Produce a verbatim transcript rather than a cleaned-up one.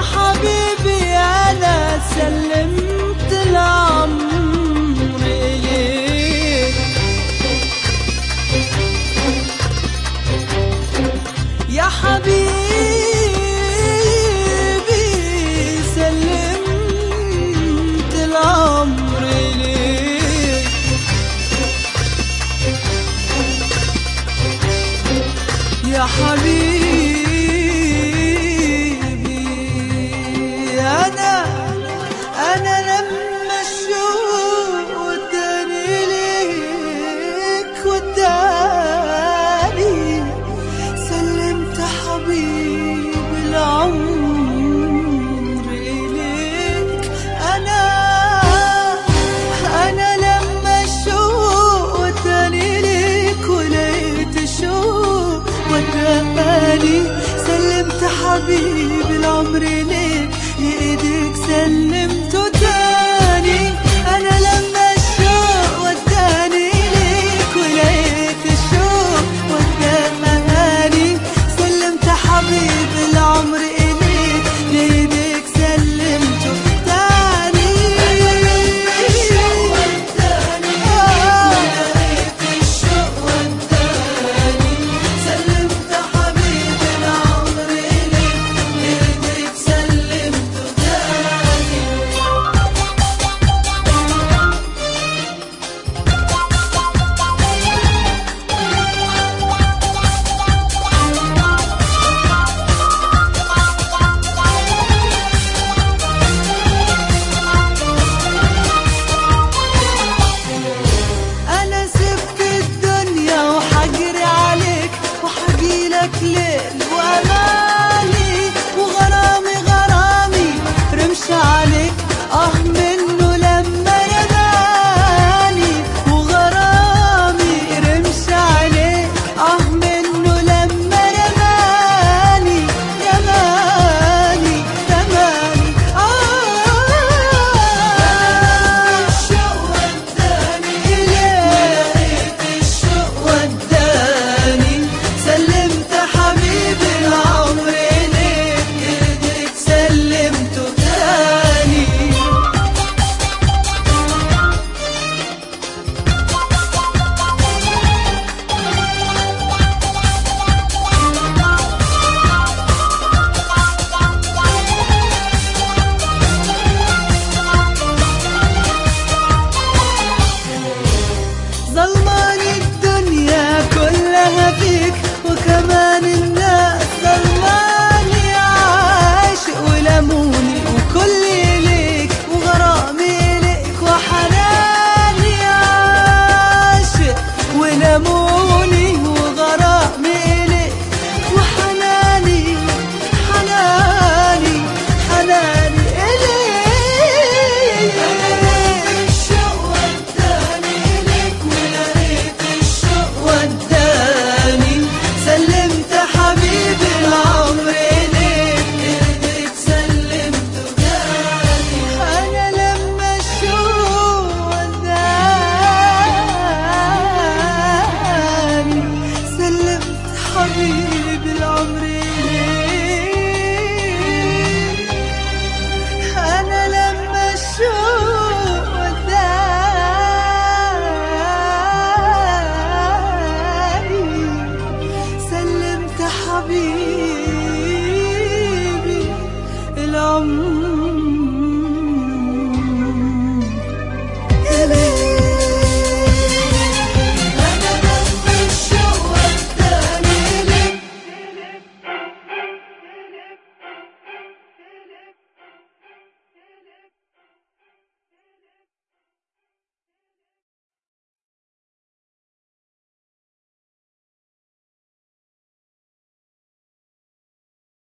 حبيبي أنا سلمت العمر إليك يا حبيبي، سلمت العمر إليك يا حبيبي. أنا أنا لما الشوق وداني ليك وداني سلمت حبيبي العمر إليك. أنا أنا لما الشوق وداني ليك ولقيت الشوق وداني سلمت حبيبي العمر إليك، لإيديك سلمته تاني. أنا لما الشوق وداني ليك ولقيت الشوق وداني سلمت حبيبي العمر إليك، لإيديك سلمته تاني. أنا لما الشوق وداني ولقيت الشوق وداني سلمت حبيبي العمر إليك، لإيديك سلمته تاني. أنا سبت الدنيا وحجري عليك وحجيلك ليل وأماني وغرامي غرامي رمش عليك آه منه لما رماني، وغرامي رمش عليك آه منه لما رماني رماني رماني. آه الشوق وداني إليك، الشوق وداني سلمت حبيبي العمر إليك، إيديك سلمته تاني. ظلماني الدنيا كلها فيك وكمان الناس ظلماني، عاشق ولموني وكلي ليك وغرامي ليك وحناني، عاشق ولموني وغرامي ليك وحناني حناني حناني إليك. الشوق وداني إليك ولقيت الشوق وداني سلمت حبيبي العمر إليك، إيديك سلمته تاني. أنا لما الشوق وداني سلمت حبيبي العمر إليك. أنا لما الشوق وداني سلمت حبيبي العمر